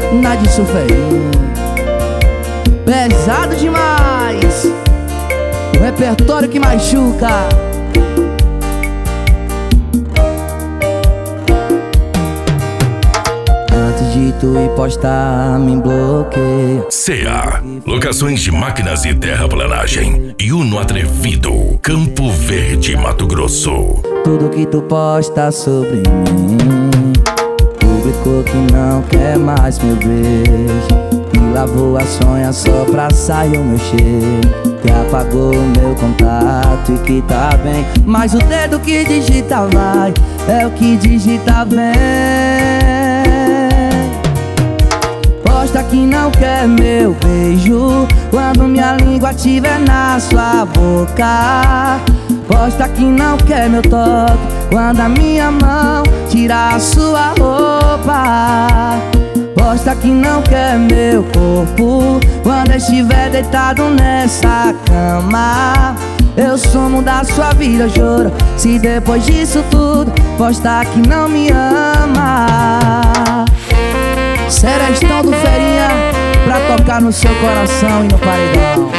Nadson Ferrinho. Pesado demais, o repertório que machuca. Antes de tu ir postar, me bloqueia. CA, locações de máquinas e terraplanagem. E Uno Atrevido, Campo Verde, Mato Grosso. Tudo que tu posta sobre mim, publicou que não quer mais meu beijo, e lavou a sonha só pra sair o meu cheiro, que apagou o meu contato e que tá bem, mas o dedo que digita vai, é o que digita vem. Posta que não quer meu beijo quando minha língua tiver na sua boca. Posta que não quer meu toque quando a minha mão tirar a sua roupa. Posta que não quer meu corpo quando estiver deitado nessa cama. Eu sumo da sua vida, juro, se depois disso tudo posta que não me ama. Serestão do Ferinha pra tocar no seu coração e no paredão.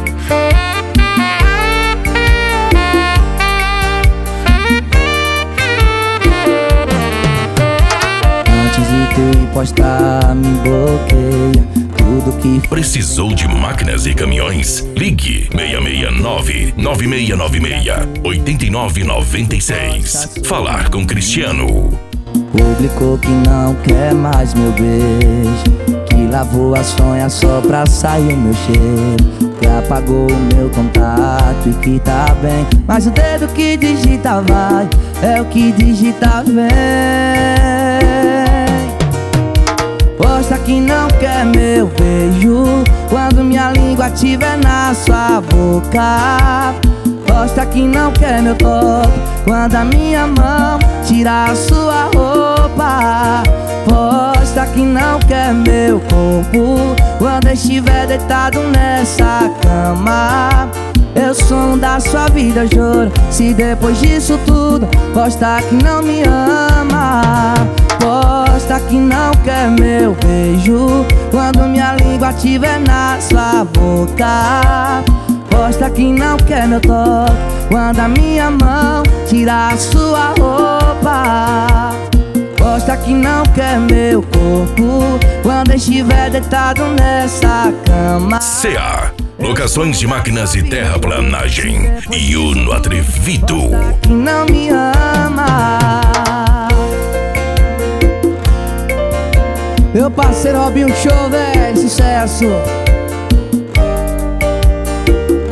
Antes de tu ir postar, me bloqueia. Tudo que precisou de máquinas e caminhões? Ligue 669-9696-8996. Falar com Cristiano. Publicou que não quer mais meu beijo, que lavou a sonha só pra sair o meu cheiro, que apagou o meu contato e que tá bem, mas o dedo que digita vai, é o que digita vem. Posta que não quer meu beijo quando minha língua tiver na sua boca. Posta que não quer meu toque quando a minha mão tirar a sua roupa. Posta que não quer meu corpo quando estiver deitado nessa cama. Eu sou um da sua vida, juro, se depois disso tudo posta que não me ama. Posta que não quer meu beijo quando minha língua tiver na sua boca. Posta que não quer meu toque quando a minha mão tirar a sua roupa. Posta que não quer meu corpo quando estiver deitado nessa cama. CA, locações de máquinas e terraplanagem. E Uno Atrevido. Posta que não me ama. Meu parceiro Robinho Show, véi, sucesso.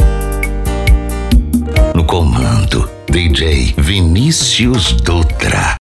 No comando, DJ Vinícius Dutra.